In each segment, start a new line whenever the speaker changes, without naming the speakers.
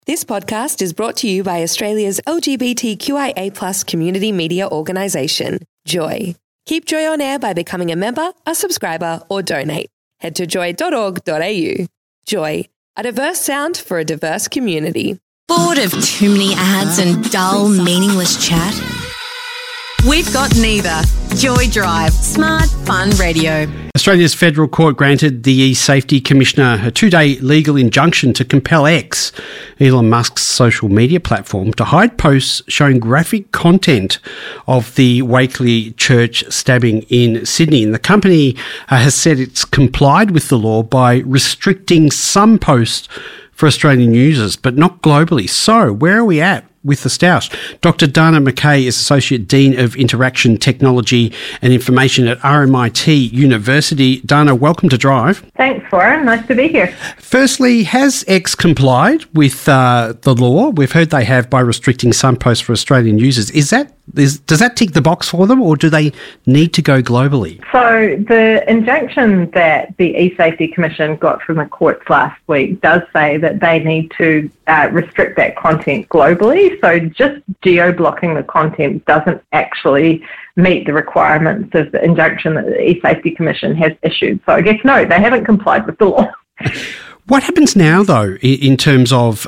This podcast is brought to you by Australia's LGBTQIA+ community media organisation, Joy. Keep Joy on air by becoming a member, a subscriber, or donate. Head to joy.org.au. Joy, a diverse sound for a diverse community.
Bored of too many ads and dull, meaningless chat? We've got neither. Joy Drive. Smart, fun radio.
Australia's federal court granted the e-Safety Commissioner a 2-day legal injunction to compel X, Elon Musk's social media platform, to hide posts showing graphic content of the Wakeley church stabbing in Sydney. And the company has said it's complied with the law by restricting some posts for Australian users, but not globally. So where are we at with the stoush? Dr. Dana McKay is Associate Dean of Interaction Technology and Information at RMIT University. Dana, welcome to Drive.
Thanks, Warren. Nice to be here.
Firstly, has X complied with the law? We've heard they have by restricting some posts for Australian users. Does that tick the box for them, or do they need to go globally?
So the injunction that the e-Safety Commission got from the courts last week does say that they need to restrict that content globally. So just geo-blocking the content doesn't actually meet the requirements of the injunction that the e-Safety Commission has issued. So I guess, no, they haven't complied with the law.
What happens now, though, in terms of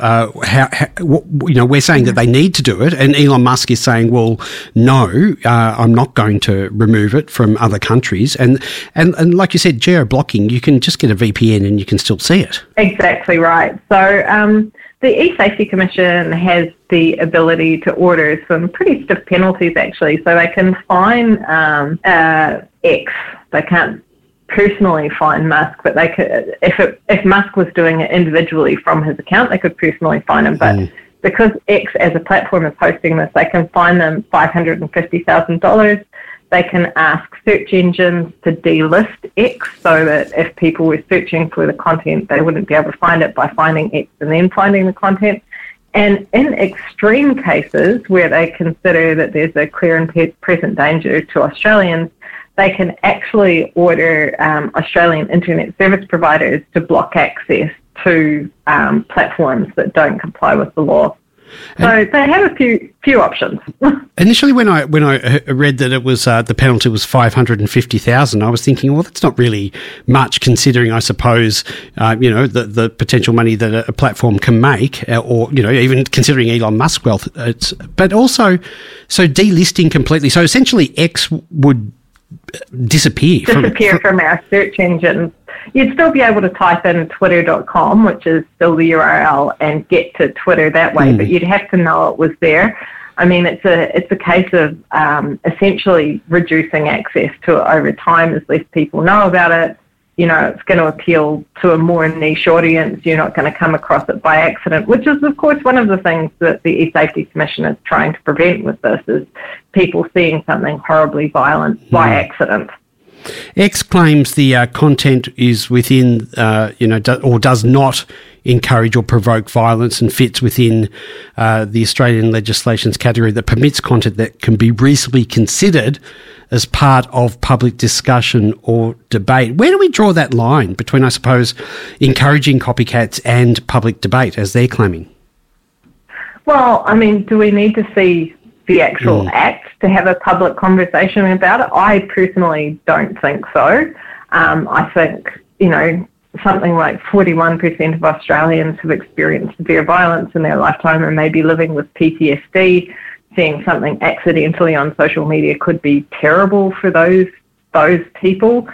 we're saying that they need to do it, and Elon Musk is saying, well, no, I'm not going to remove it from other countries. And like you said, geo-blocking, you can just get a VPN and you can still see it. Exactly
right. So the e-Safety Commission has the ability to order some pretty stiff penalties, actually. So they can fine X. They can't personally fine Musk, but they could, if Musk was doing it individually from his account, they could personally fine him. But because X as a platform is hosting this, they can fine them $550,000. They can ask search engines to delist X so that if people were searching for the content, they wouldn't be able to find it by finding X and then finding the content. And in extreme cases where they consider that there's a clear and present danger to Australians, they can actually order Australian internet service providers to block access to platforms that don't comply with the law. So they have a few options.
Initially, when I read that it was the penalty was $550,000, I was thinking, well, that's not really much, considering, I suppose, the potential money that a platform can make, or even considering Elon Musk's wealth. But also, so delisting completely. So essentially, X would disappear
from our search engines. You'd still be able to type in twitter.com, which is still the URL, and get to Twitter that way, but you'd have to know it was there. I mean, it's a case of essentially reducing access to it over time as less people know about it. It's going to appeal to a more niche audience. You're not going to come across it by accident, which is, of course, one of the things that the e-Safety Commission is trying to prevent with this, is people seeing something horribly violent by accident.
X claims the content is within, or does not encourage or provoke violence, and fits within the Australian legislation's category that permits content that can be reasonably considered as part of public discussion or debate. Where do we draw that line between, I suppose, encouraging copycats and public debate, as they're claiming?
Well, I mean, do we need to see the actual act to have a public conversation about it? I personally don't think so. I think, something like 41% of Australians have experienced severe violence in their lifetime and may be living with PTSD. Seeing something accidentally on social media could be terrible for those people.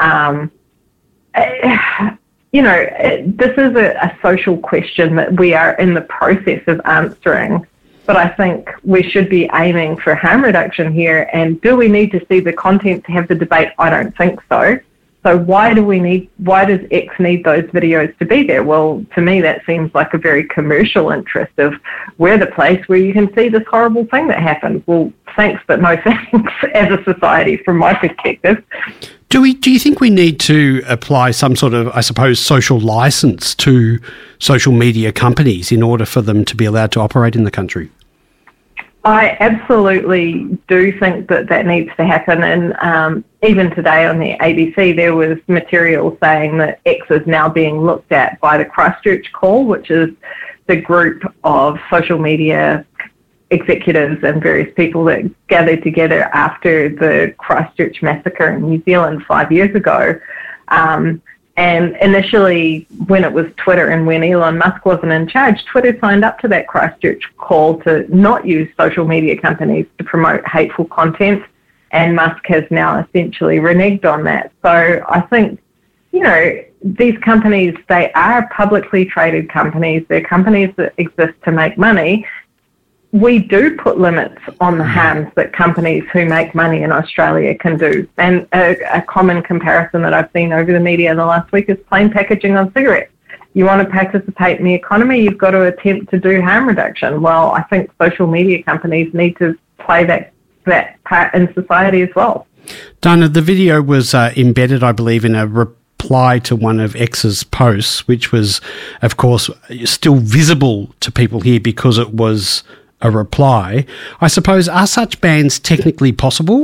This is a social question that we are in the process of answering. But I think we should be aiming for harm reduction here. And do we need to see the content to have the debate? I don't think so. So why does X need those videos to be there? Well, to me, that seems like a very commercial interest of, we're the place where you can see this horrible thing that happened. Well, thanks, but no thanks as a society, from my perspective.
Do you think we need to apply some sort of, I suppose, social license to social media companies in order for them to be allowed to operate in the country?
I absolutely do think that needs to happen. And even today on the ABC, there was material saying that X is now being looked at by the Christchurch Call, which is the group of social media executives and various people that gathered together after the Christchurch massacre in New Zealand 5 years ago. And initially, when it was Twitter and when Elon Musk wasn't in charge, Twitter signed up to that Christchurch call to not use social media companies to promote hateful content, and Musk has now essentially reneged on that. So I think, these companies, they are publicly traded companies. They're companies that exist to make money. We do put limits on the harms that companies who make money in Australia can do. And a common comparison that I've seen over the media in the last week is plain packaging on cigarettes. You want to participate in the economy, you've got to attempt to do harm reduction. Well, I think social media companies need to play that part in society as well.
Dana, the video was embedded, I believe, in a reply to one of X's posts, which was, of course, still visible to people here because it was a reply. I suppose, are such bans technically possible?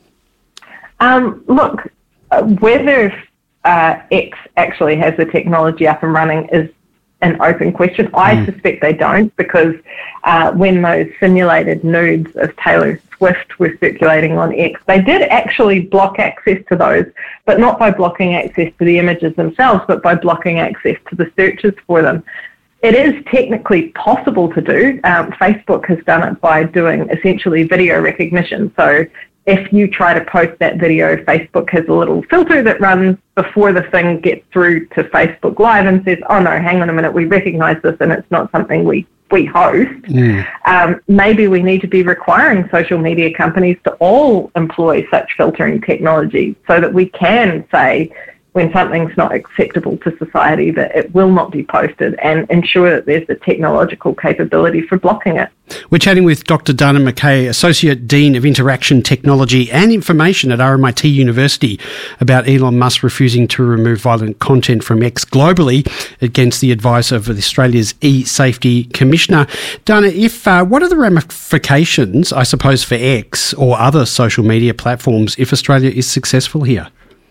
Look, whether X actually has the technology up and running is an open question. I suspect they don't, because when those simulated nudes of Taylor Swift were circulating on X, they did actually block access to those, but not by blocking access to the images themselves, but by blocking access to the searches for them. It is technically possible to do. Facebook has done it by doing essentially video recognition. So if you try to post that video, Facebook has a little filter that runs before the thing gets through to Facebook Live and says, oh no, hang on a minute, we recognise this and it's not something we host. Maybe we need to be requiring social media companies to all employ such filtering technology so that we can say, when something's not acceptable to society, that it will not be posted, and ensure that there's the technological capability for blocking it.
We're chatting with Dr. Dana McKay, Associate Dean of Interaction Technology and Information at RMIT University, about Elon Musk refusing to remove violent content from X globally against the advice of Australia's E-Safety Commissioner. Dana, what are the ramifications, I suppose, for X or other social media platforms if Australia is successful here?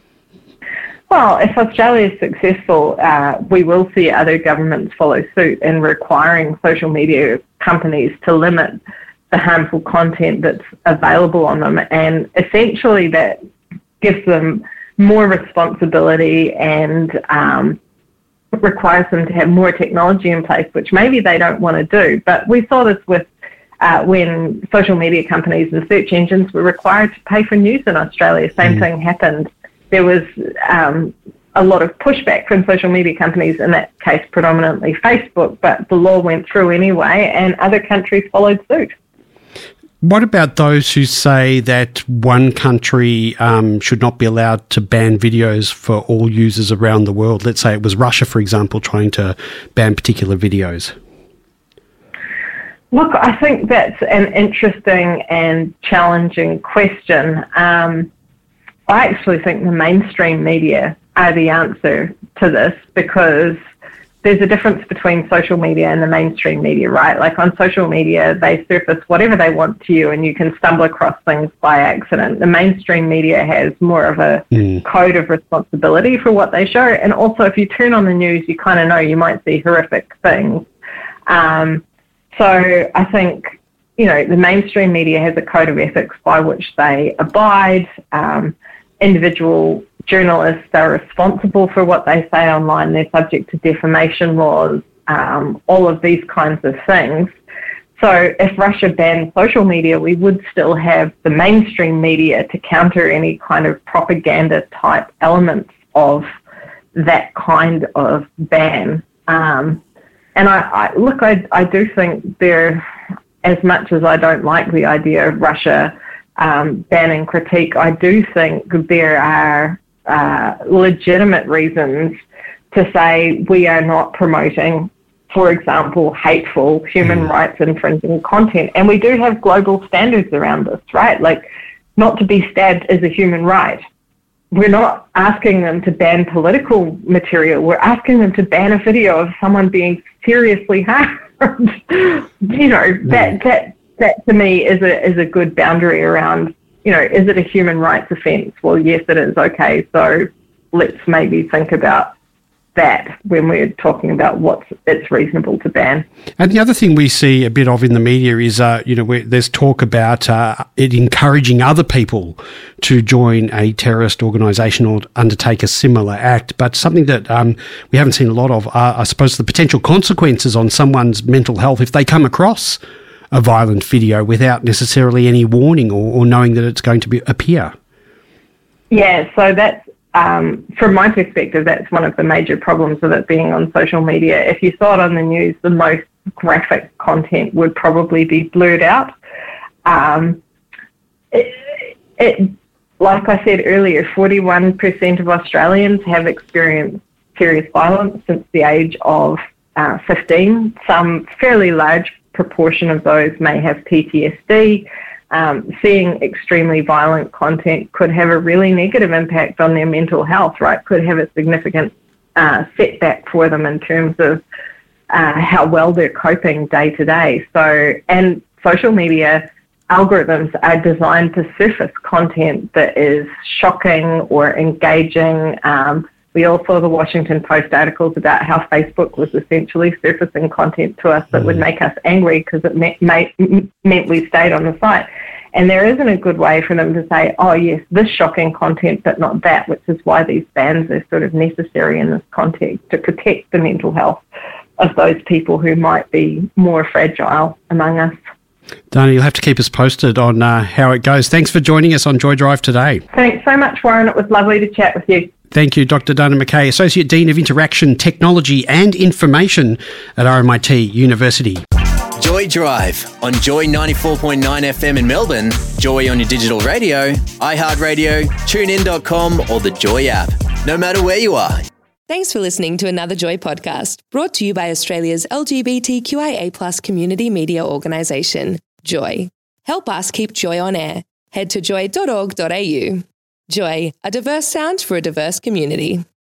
Well, if Australia is successful, we will see other governments follow suit in requiring social media companies to limit the harmful content that's available on them. And essentially that gives them more responsibility and requires them to have more technology in place, which maybe they don't want to do. But we saw this with when social media companies and search engines were required to pay for news in Australia. Same thing happened. There was a lot of pushback from social media companies, in that case predominantly Facebook, but the law went through anyway and other countries followed suit.
What about those who say that one country should not be allowed to ban videos for all users around the world? Let's say it was Russia, for example, trying to ban particular videos.
Look, I think that's an interesting and challenging question. I actually think the mainstream media are the answer to this, because there's a difference between social media and the mainstream media, right? Like on social media, they surface whatever they want to you and you can stumble across things by accident. The mainstream media has more of a code of responsibility for what they show. And also, if you turn on the news, you kind of know you might see horrific things. So I think, the mainstream media has a code of ethics by which they abide. Individual journalists are responsible for what they say online. They're subject to defamation laws, all of these kinds of things. So if Russia banned social media, we would still have the mainstream media to counter any kind of propaganda type elements of that kind of ban. And I do think there, as much as I don't like the idea of Russia banning critique, I do think there are legitimate reasons to say we are not promoting, for example, hateful human rights infringing content. And we do have global standards around this, right? Like, not to be stabbed is a human right. We're not asking them to ban political material. We're asking them to ban a video of someone being seriously harmed. That to me is a good boundary around, is it a human rights offence? Well, yes, it is. Okay, so let's maybe think about that when we're talking about it's reasonable to ban.
And the other thing we see a bit of in the media is, there's talk about it encouraging other people to join a terrorist organisation or undertake a similar act. But something that we haven't seen a lot of are, I suppose, the potential consequences on someone's mental health if they come across a violent video without necessarily any warning or knowing that it's going to appear. Yeah,
so that's from my perspective, that's one of the major problems with it being on social media. If you saw it on the news, the most graphic content would probably be blurred out. Like I said earlier, 41% of Australians have experienced serious violence since the age of 15. Some fairly large proportion of those may have PTSD. Seeing extremely violent content could have a really negative impact on their mental health, right? Could have a significant setback for them in terms of how well they're coping day to day. So, and social media algorithms are designed to surface content that is shocking or engaging. We all saw the Washington Post articles about how Facebook was essentially surfacing content to us that would make us angry because it meant we stayed on the site. And there isn't a good way for them to say, oh, yes, this shocking content, but not that, which is why these bans are sort of necessary in this context to protect the mental health of those people who might be more fragile among us.
Dana, you'll have to keep us posted on how it goes. Thanks for joining us on Joy Drive today.
Thanks so much, Warren. It was lovely to chat with you.
Thank you, Dr. Dana McKay, Associate Dean of Interaction, Technology and Information at RMIT University.
Joy Drive on Joy 94.9 FM in Melbourne, Joy on your digital radio, iHeartRadio, TuneIn.com or the Joy app. No matter where you are.
Thanks for listening to another Joy podcast, brought to you by Australia's LGBTQIA+ community media organisation, Joy. Help us keep Joy on air. Head to joy.org.au. Joy, a diverse sound for a diverse community.